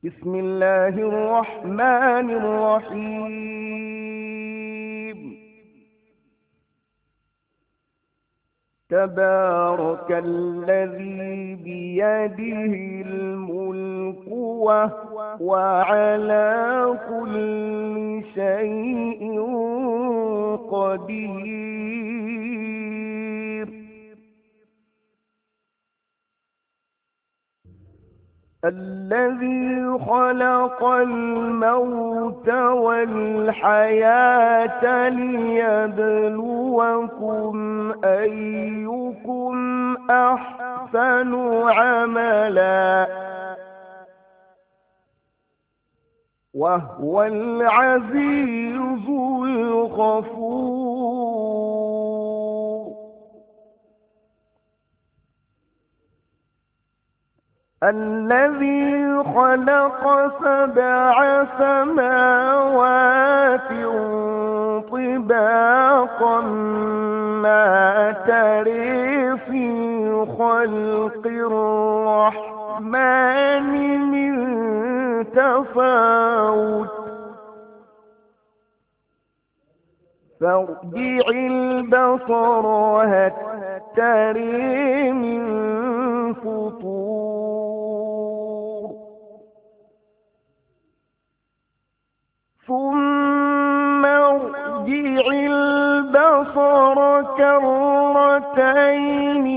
بسم الله الرحمن الرحيم. تبارك الذي بيده الملك وهو على كل شيء قدير. الذي خلق الموت والحياة ليبلوكم أيكم أحسن عملا وهو العزيز الغفور. الذي خلق 7 سماوات طباقا ما ترى في خلق الرحمن من تفاوت فارجع البصر هل ترى من فطور ثم ارجع البصر كرتين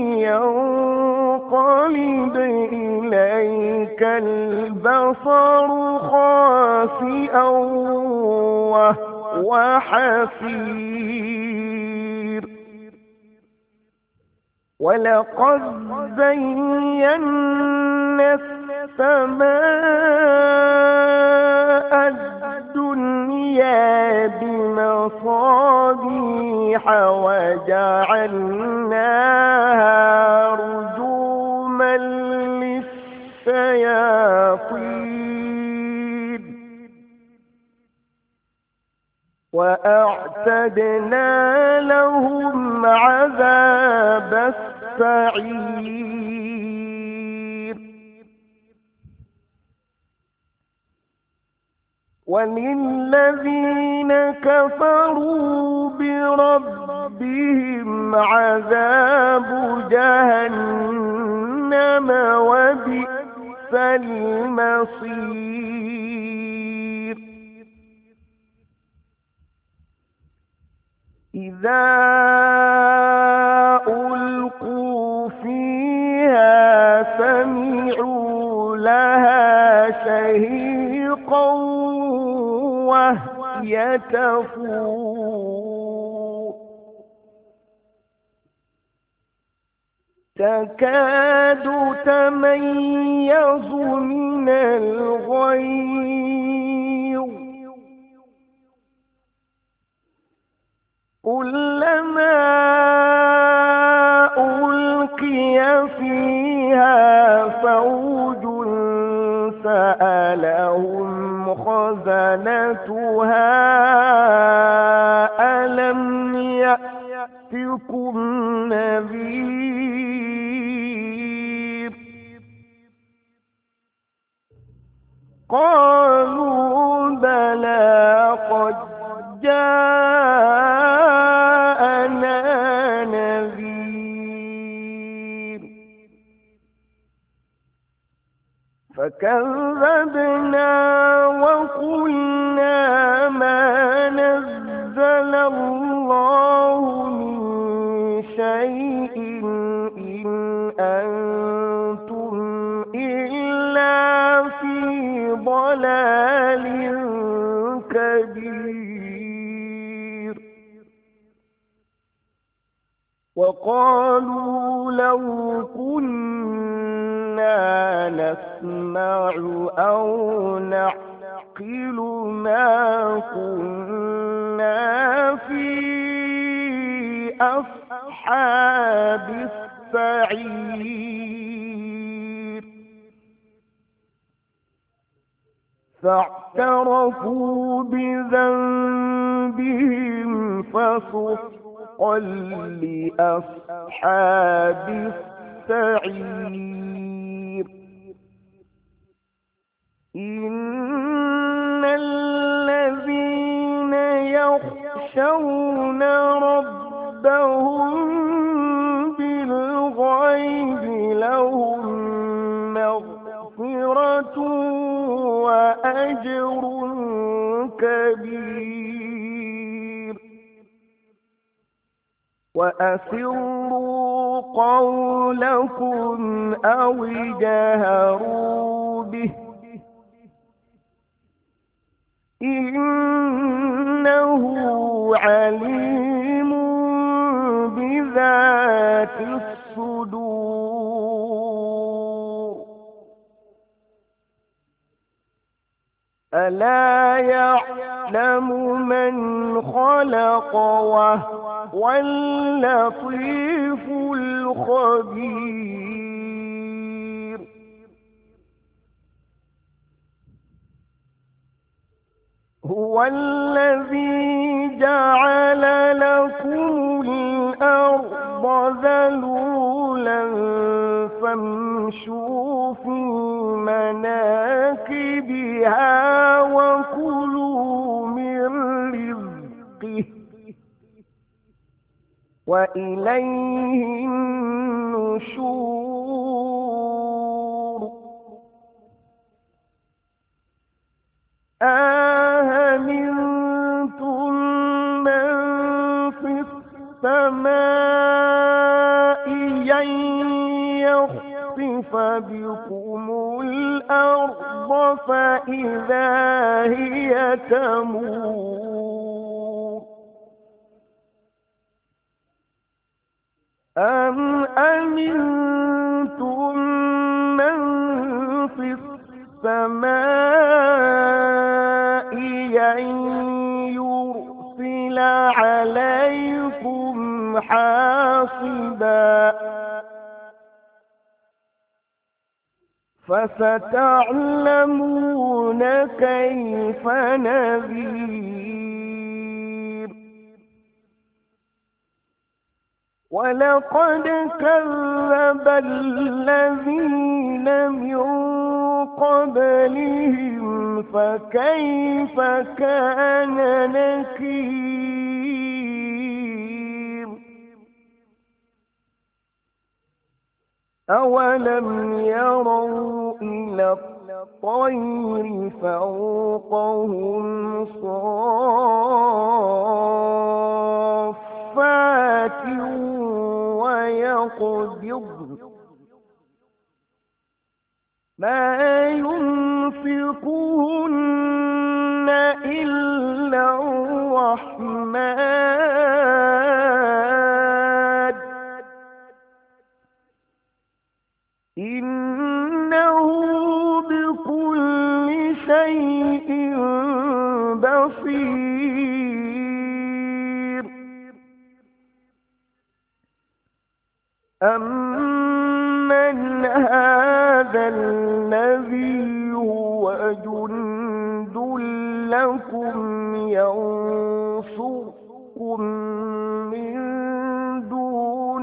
ينقلب إليك البصر خاسئا وهو حسير. ولقد زينا السماء الدنيا بمصابيح وجعلناها رجوما للشياطين وأعتدنا لهم عذاب السعير. وللذين كفروا بربهم عذاب جهنم وبئس المصير. إذا ألقوا فيها سمعوا لها شهيقا وهي تفور تكاد تميز من الغيظ كلما ألقي فيها فوج سألهم خزنتها ألم يأتكم نذير قالوا بلى قد جاءنا نذير فكذبنا وقلنا ما نزل الله من شيء إن أنتم إلا في ضلال كبير. وقالوا لو كنا نسمع أو نعقل ما كنا في أصحاب السعير فاعترفوا بذنبهم فسحقا لأصحاب السعير. إن الذين يخشون ربهم بالغيب لهم مغفرة وأجر كبير. وأسروا قولكم أو اجهروا به إنه عليم بذات الصدور. ألا يعلم من خلق وهو اللطيف الخبير. هو الذي جعل لكم الأرض ذلولا فامشوا في مناكبها وكلوا من رزقه وإليه النشور. أأمنتم من في السماء أن يخسف بكم الأرض فإذا هي تمور أم أمنتم من في السماء أن يرسل عليكم حاصبا فستعلمون كيف نذير. ولقد كذب الذين من قبلهم فكيف كان نكير. أولم يروا إلى الطير فوقهم صافات ويقبضن ما ينفقون إلا الرحمن إنه بكل شيء بصير. أمن هذا الذي هو جند لكم ينصركم من دون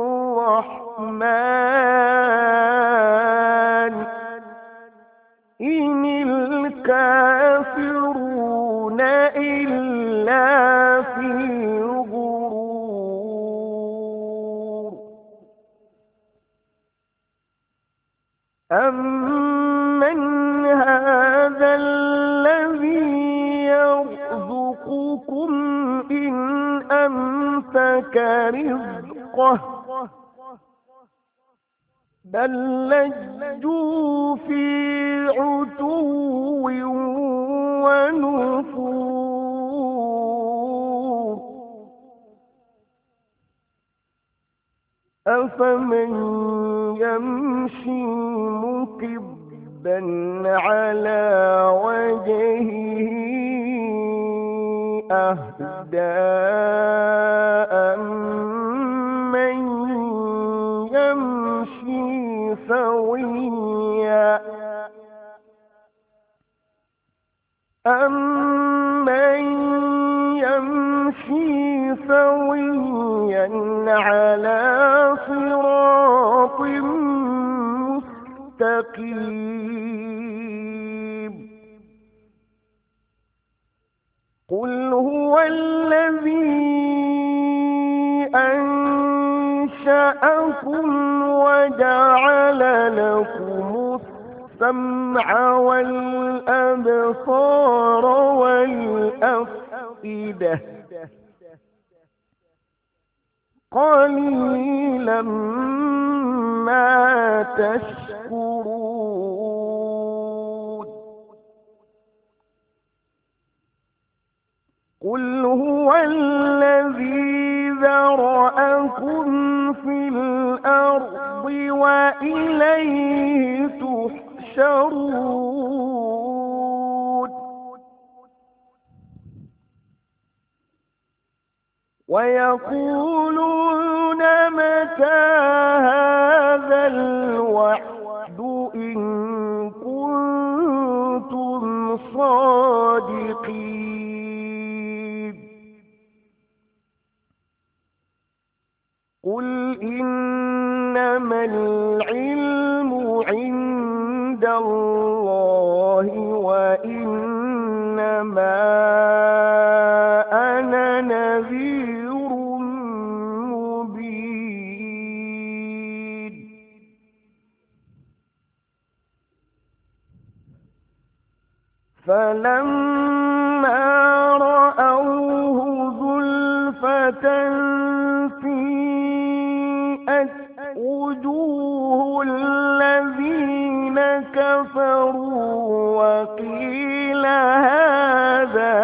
الرحمن إن الكافرون إلا في غرور. أمن هذا الذي يرزقكم إن أمسك رزقه بل لجوا في عتو ونفور. أفمن يمشي مكبا على وجهه أهدى أمن يمشي سويا أمن يمشي سويا على صراط مستقيم. ذرأكم وجعل لكم السمع والأبصار والأفئدة قليلا ما تشكرون قل هو الذي ذرأكم في الأرض وإليه تحشرون ويقولون متى هذا الوعد إن كنتم صادقين قل إنما العلم عند الله وإنما أنا نذير مبين فلما رأوه زلفة سيئت وجوه الذين كفروا وقيل هذا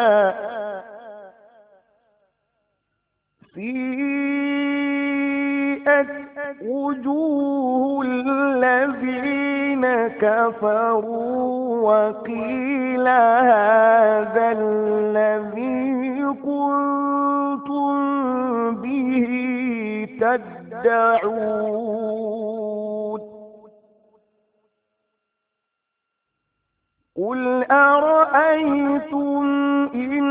سيئت وجوه الذين كفروا وقيل هذا الذي كنتم به تدعون قل أرأيتم إن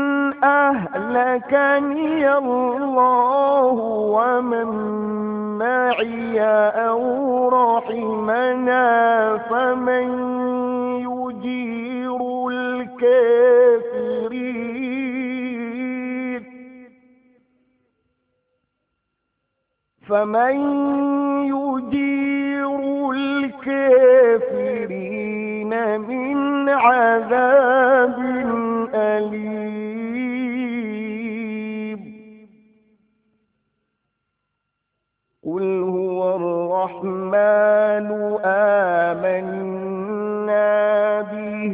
أهلكني الله ومن معي أو رحمنا فمن يجير الكافرين من عذاب أليم قل هو الرحمن آمنا به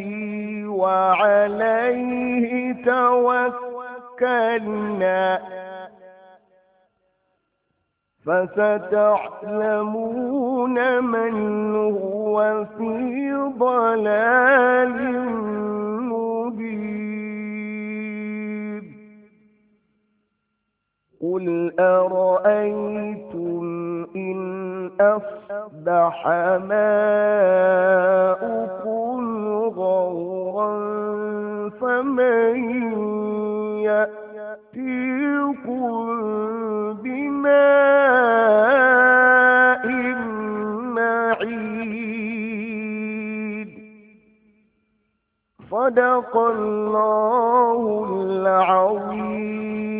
وعليه توكلنا فستعلمون من هو في ضلال مبين قل أرأيتم إن أصبح ماؤكم غورا فمن يأتيكم بماء معين صدق الله العظيم.